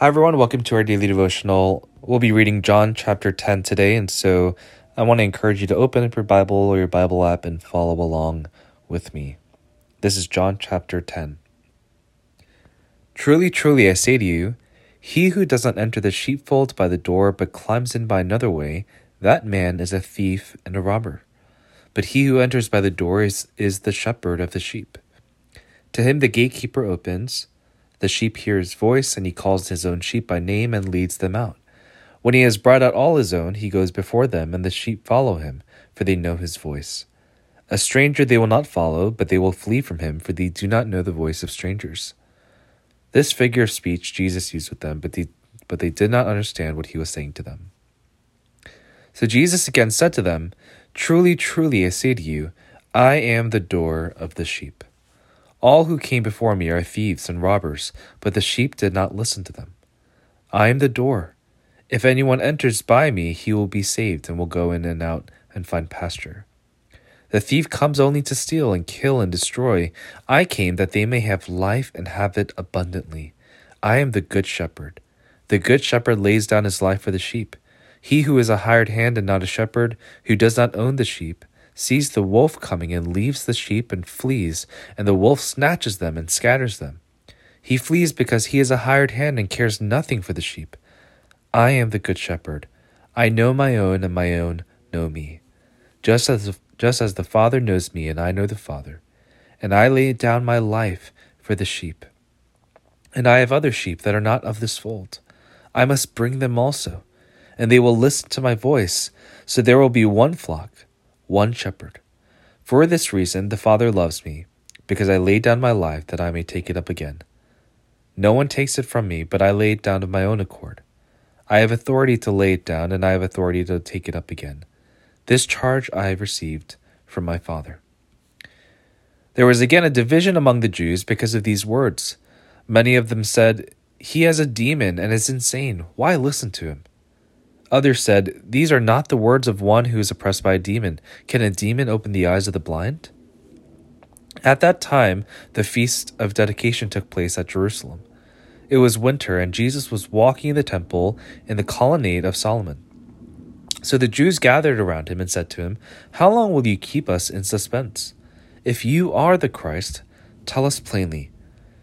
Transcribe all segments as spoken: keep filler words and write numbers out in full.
Hi, everyone. Welcome to our daily devotional. We'll be reading John chapter ten today, and so I want to encourage you to open up your Bible or your Bible app and follow along with me. This is John chapter ten. Truly, truly, I say to you, he who does not enter the sheepfold by the door, but climbs in by another way, that man is a thief and a robber. But he who enters by the door is, is the shepherd of the sheep. To him the gatekeeper opens. The sheep hear his voice, and he calls his own sheep by name and leads them out. When he has brought out all his own, he goes before them, and the sheep follow him, for they know his voice. A stranger they will not follow, but they will flee from him, for they do not know the voice of strangers. This figure of speech Jesus used with them, but they, but they did not understand what he was saying to them. So Jesus again said to them, Truly, truly, I say to you, I am the door of the sheep. All who came before me are thieves and robbers, but the sheep did not listen to them. I am the door. If anyone enters by me, he will be saved and will go in and out and find pasture. The thief comes only to steal and kill and destroy. I came that they may have life and have it abundantly. I am the good shepherd. The good shepherd lays down his life for the sheep. He who is a hired hand and not a shepherd, who does not own the sheep, sees the wolf coming and leaves the sheep and flees, and the wolf snatches them and scatters them. He flees because he is a hired hand and cares nothing for the sheep. I am the good shepherd. I know my own, and my own know me. Just as, just as the Father knows me, and I know the Father. And I lay down my life for the sheep. And I have other sheep that are not of this fold. I must bring them also, and they will listen to my voice. So there will be one flock, one shepherd. For this reason the Father loves me, because I lay down my life that I may take it up again. No one takes it from me, but I lay it down of my own accord. I have authority to lay it down, and I have authority to take it up again. This charge I have received from my Father. There was again a division among the Jews because of these words. Many of them said, He has a demon and is insane. Why listen to him? Others said, These are not the words of one who is oppressed by a demon. Can a demon open the eyes of the blind? At that time, the feast of dedication took place at Jerusalem. It was winter, and Jesus was walking in the temple in the colonnade of Solomon. So the Jews gathered around him and said to him, How long will you keep us in suspense? If you are the Christ, tell us plainly.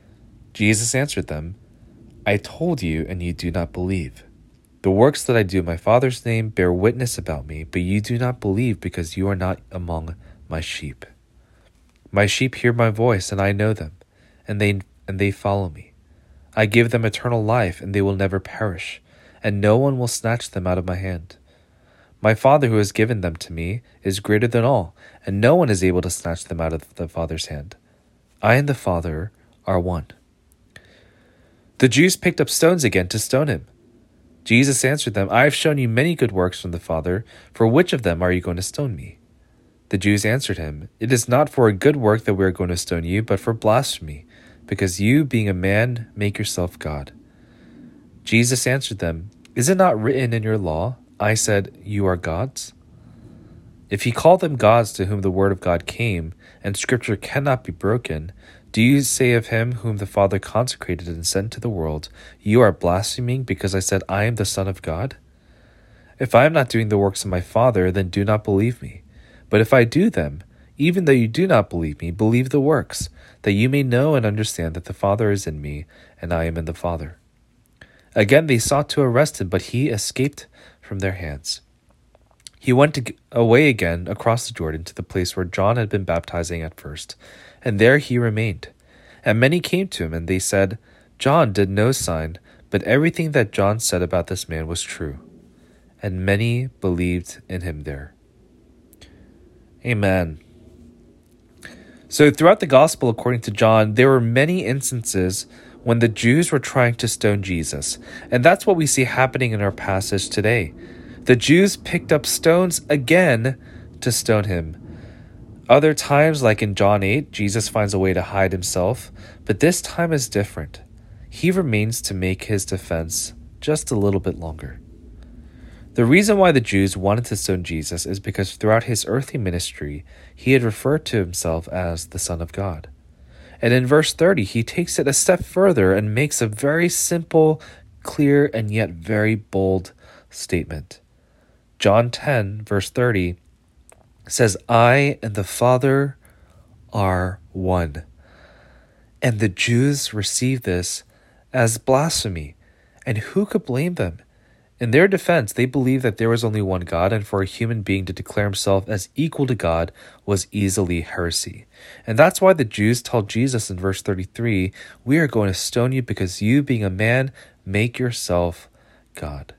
Jesus answered them, I told you, and you do not believe. The works that I do in my Father's name bear witness about me, but you do not believe because you are not among my sheep. My sheep hear my voice, and I know them, and they and they follow me. I give them eternal life, and they will never perish, and no one will snatch them out of my hand. My Father who has given them to me is greater than all, and no one is able to snatch them out of the Father's hand. I and the Father are one. The Jews picked up stones again to stone him. Jesus answered them, I have shown you many good works from the Father. For which of them are you going to stone me? The Jews answered him, It is not for a good work that we are going to stone you, but for blasphemy, because you, being a man, make yourself God. Jesus answered them, Is it not written in your law, I said, you are gods? If he called them gods to whom the word of God came, and scripture cannot be broken, do you say of him whom the Father consecrated and sent to the world, You are blaspheming because I said I am the Son of God? If I am not doing the works of my Father, then do not believe me. But if I do them, even though you do not believe me, believe the works, that you may know and understand that the Father is in me, and I am in the Father. Again they sought to arrest him, but he escaped from their hands. He went away again across the Jordan to the place where John had been baptizing at first, and there he remained. And many came to him, and they said, John did no sign, but everything that John said about this man was true. And many believed in him there. Amen. So throughout the gospel according to John, there were many instances when the Jews were trying to stone Jesus. And that's what we see happening in our passage today. The Jews picked up stones again to stone him. Other times, like in John eight, Jesus finds a way to hide himself, but this time is different. He remains to make his defense just a little bit longer. The reason why the Jews wanted to stone Jesus is because throughout his earthly ministry, he had referred to himself as the Son of God. And in verse thirty, he takes it a step further and makes a very simple clear and yet very bold statement. John ten, verse thirty says, I and the Father are one. And the Jews received this as blasphemy. And who could blame them? In their defense, they believed that there was only one God, and for a human being to declare himself as equal to God was easily heresy. And that's why the Jews told Jesus in verse thirty-three, we are going to stone you because you, being a man, make yourself God.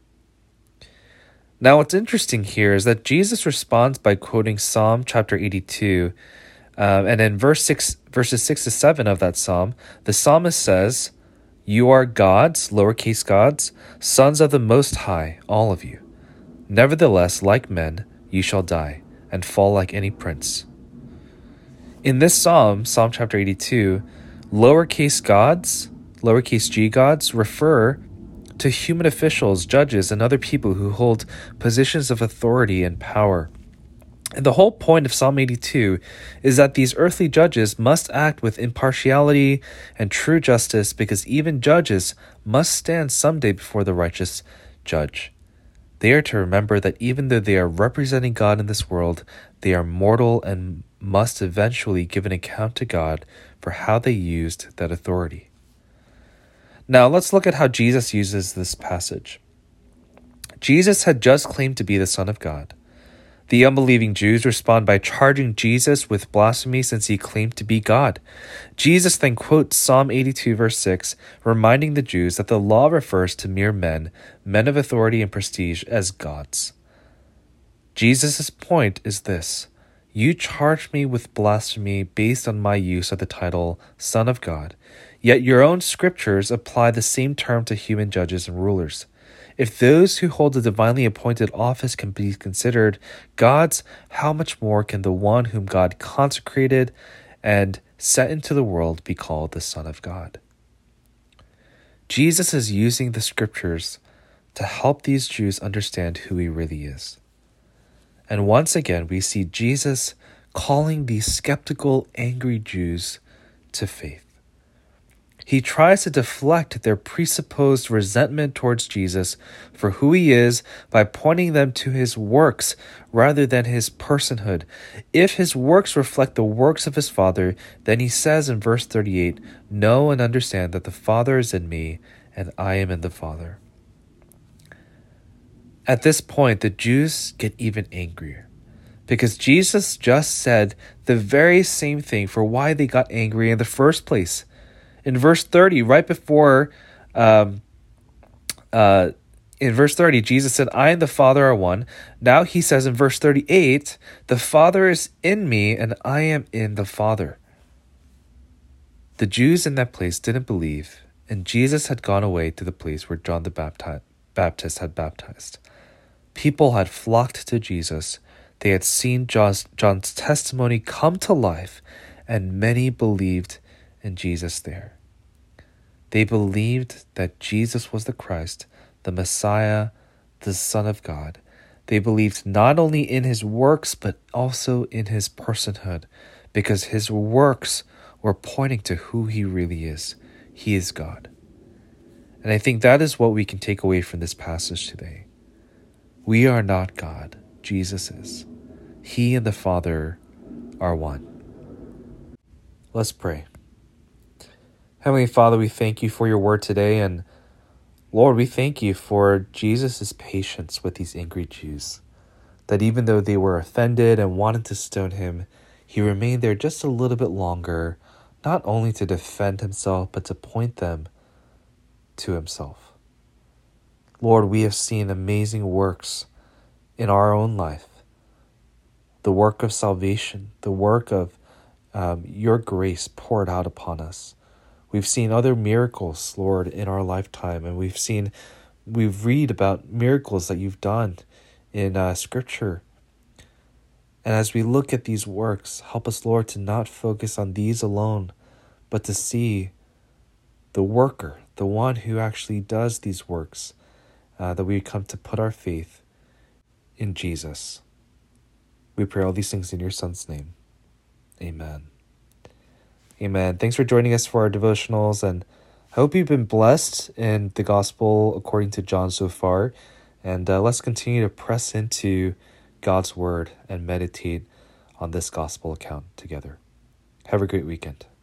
Now, what's interesting here is that Jesus responds by quoting Psalm chapter eighty-two, um, and in verse six, verses six to seven of that psalm, the psalmist says, you are gods, lowercase gods, sons of the Most High, all of you. Nevertheless, like men, you shall die, and fall like any prince. In this psalm, Psalm chapter eighty-two, lowercase gods, lowercase g gods, refer to human officials, judges, and other people who hold positions of authority and power. And the whole point of Psalm eighty-two is that these earthly judges must act with impartiality and true justice, because even judges must stand someday before the righteous judge. They are to remember that even though they are representing God in this world, they are mortal and must eventually give an account to God for how they used that authority. Now let's look at how Jesus uses this passage. Jesus had just claimed to be the Son of God. The unbelieving Jews respond by charging Jesus with blasphemy since he claimed to be God. Jesus then quotes Psalm eighty-two, verse six, reminding the Jews that the law refers to mere men, men of authority and prestige, as gods. Jesus' point is this: you charge me with blasphemy based on my use of the title Son of God, yet your own scriptures apply the same term to human judges and rulers. If those who hold a divinely appointed office can be considered gods, how much more can the one whom God consecrated and set into the world be called the Son of God? Jesus is using the scriptures to help these Jews understand who he really is. And once again, we see Jesus calling these skeptical, angry Jews to faith. He tries to deflect their presupposed resentment towards Jesus for who he is by pointing them to his works rather than his personhood. If his works reflect the works of his Father, then he says in verse thirty-eight, know and understand that the Father is in me and I am in the Father. At this point, the Jews get even angrier, because Jesus just said the very same thing for why they got angry in the first place. In verse thirty, right before, um, uh, in verse thirty, Jesus said, I and the Father are one. Now he says in verse thirty-eight, the Father is in me and I am in the Father. The Jews in that place didn't believe, and Jesus had gone away to the place where John the Baptist, Baptist had baptized. People had flocked to Jesus. They had seen John's, John's testimony come to life, and many believed in Jesus there. They believed that Jesus was the Christ, the Messiah, the Son of God. They believed not only in his works, but also in his personhood, because his works were pointing to who he really is. He is God. And I think that is what we can take away from this passage today. We are not God. Jesus is. He and the Father are one. Let's pray. Heavenly Father, we thank you for your word today, and Lord, we thank you for Jesus' patience with these angry Jews, that even though they were offended and wanted to stone him, he remained there just a little bit longer, not only to defend himself, but to point them to himself. Lord, we have seen amazing works in our own life, the work of salvation, the work of um, your grace poured out upon us. We've seen other miracles, Lord, in our lifetime, and we've seen, we've read about miracles that you've done in uh, Scripture. And as we look at these works, help us, Lord, to not focus on these alone, but to see the worker, the one who actually does these works, uh, that we come to put our faith in Jesus. We pray all these things in your Son's name. Amen. Amen. Thanks for joining us for our devotionals, and I hope you've been blessed in the gospel according to John so far. And uh, let's continue to press into God's word and meditate on this gospel account together. Have a great weekend.